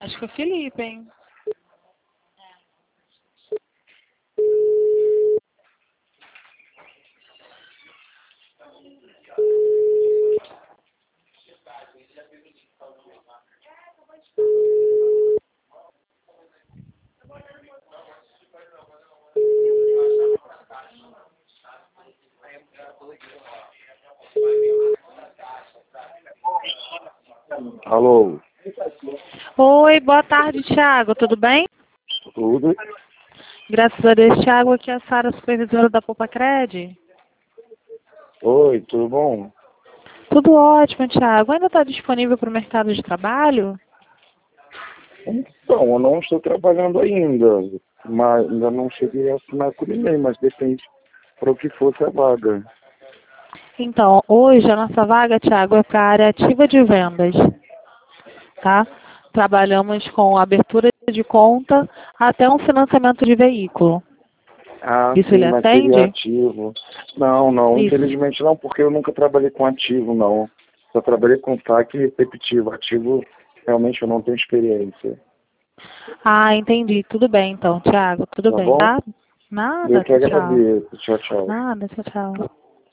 Acho que foi o Felipe, hein? Alô, Oi, boa tarde, Thiago. Tudo bem? tudo? Graças a Deus, Thiago. Aqui é a Sara, supervisora da Poupa Cred. Oi, tudo bom? Tudo ótimo, Thiago. Ainda está disponível para o mercado de trabalho? Então, eu não estou trabalhando ainda, mas ainda não cheguei a assinar com ninguém, mas depende para o que fosse a vaga. Então, hoje a nossa vaga, Thiago, é para a área ativa de vendas, tá? Trabalhamos com abertura de conta até um financiamento de veículo. Ah, Isso sim, ele mas seria atende? ativo. Não, não, Isso. infelizmente não, porque eu nunca trabalhei com ativo, não. Só trabalhei com saque repetitivo. Ativo, realmente eu não tenho experiência. Ah, entendi. Tudo bem, então, Thiago. Tudo Tá bem, bom? tá? Eu Nada, que tchau, tchau. agradeço. Tchau, tchau. Nada, tchau, tchau.